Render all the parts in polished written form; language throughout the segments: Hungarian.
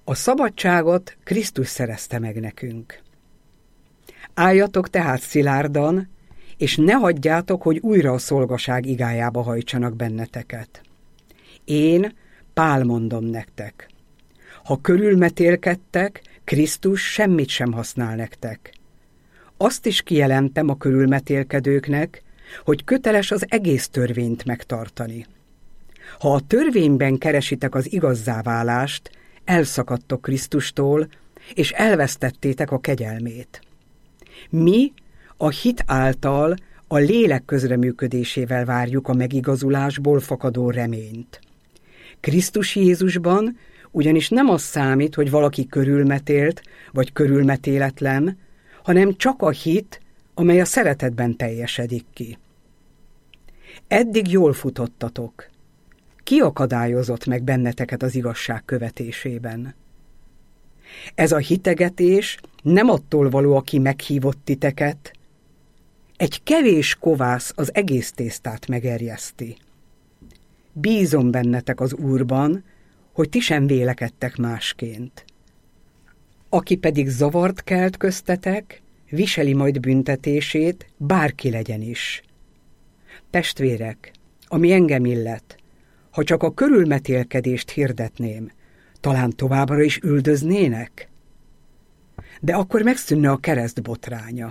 A szabadságot Krisztus szerezte meg nekünk. Álljatok tehát szilárdan, és ne hagyjátok, hogy újra a szolgaság igájába hajtsanak benneteket. Én, Pál mondom nektek, ha körülmetélkedtek, Krisztus semmit sem használ nektek. Azt is kijelentem a körülmetélkedőknek, hogy köteles az egész törvényt megtartani. Ha a törvényben keresitek az igazzáválást, elszakadtok Krisztustól, és elvesztettétek a kegyelmét. Mi a hit által a lélek közreműködésével várjuk a megigazulásból fakadó reményt. Krisztus Jézusban ugyanis nem az számít, hogy valaki körülmetélt vagy körülmetéletlen, hanem csak a hit, amely a szeretetben teljesedik ki. Eddig jól futottatok. Ki akadályozott meg benneteket az igazság követésében? Ez a hitegetés nem attól való, aki meghívott titeket. Egy kevés kovász az egész tésztát megerjeszti. Bízom bennetek az Úrban, hogy ti sem vélekedtek másként. Aki pedig zavart kelt köztetek, viseli majd büntetését, bárki legyen is. Testvérek, ami engem illet, ha csak a körülmetélkedést hirdetném, talán továbbra is üldöznének? De akkor megszűnne a kereszt botránya.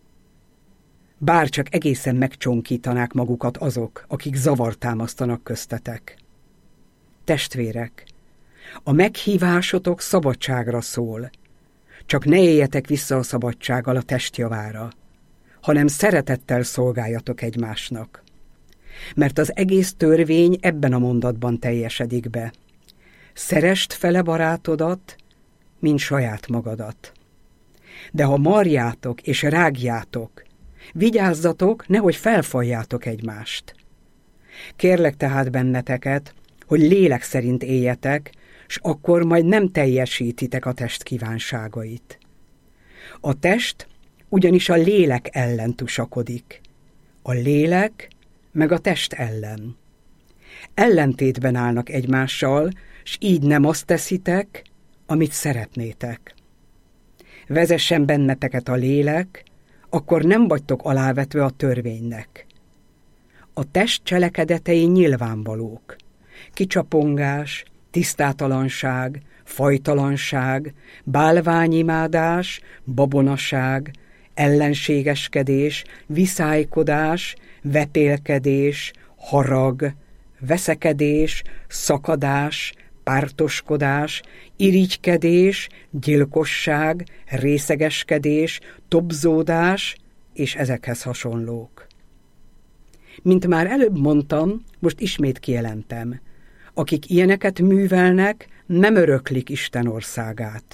Bár csak egészen megcsonkítanák magukat azok, akik zavart támasztanak köztetek. Testvérek, a meghívásotok szabadságra szól, csak ne éljetek vissza a szabadsággal a test javára, hanem szeretettel szolgáljatok egymásnak. Mert az egész törvény ebben a mondatban teljesedik be. Szeresd fele barátodat, mint saját magadat. De ha marjátok és rágjátok, vigyázzatok, nehogy felfaljátok egymást. Kérlek tehát benneteket, hogy lélek szerint éljetek, s akkor majd nem teljesítitek a test kívánságait. A test ugyanis a lélek ellen tusakodik. A lélek meg a test ellen. Ellentétben állnak egymással, s így nem azt teszitek, amit szeretnétek. Vezessen benneteket a lélek, akkor nem vagytok alávetve a törvénynek. A test cselekedetei nyilvánvalók. Kicsapongás, tisztátalanság, fajtalanság, bálványimádás, babonaság, ellenségeskedés, viszálykodás, vetélkedés, harag, veszekedés, szakadás, pártoskodás, irigykedés, gyilkosság, részegeskedés, tobzódás és ezekhez hasonlók. Mint már előbb mondtam, most ismét kijelentem, akik ilyeneket művelnek, nem öröklik Isten országát.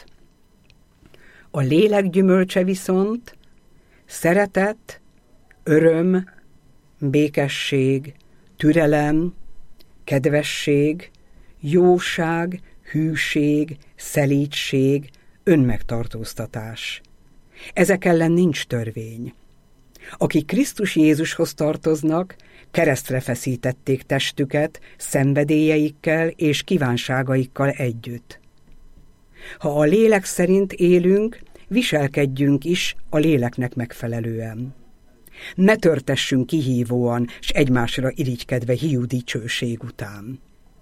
A lélek gyümölcse viszont szeretet, öröm, békesség, türelem, kedvesség, jóság, hűség, szelídség, önmegtartóztatás. Ezek ellen nincs törvény. Akik Krisztus Jézushoz tartoznak, keresztre feszítették testüket szenvedélyeikkel és kívánságaikkal együtt. Ha a lélek szerint élünk, viselkedjünk is a léleknek megfelelően. Ne törtessünk kihívóan, s egymásra irigykedve hiú dicsőség után.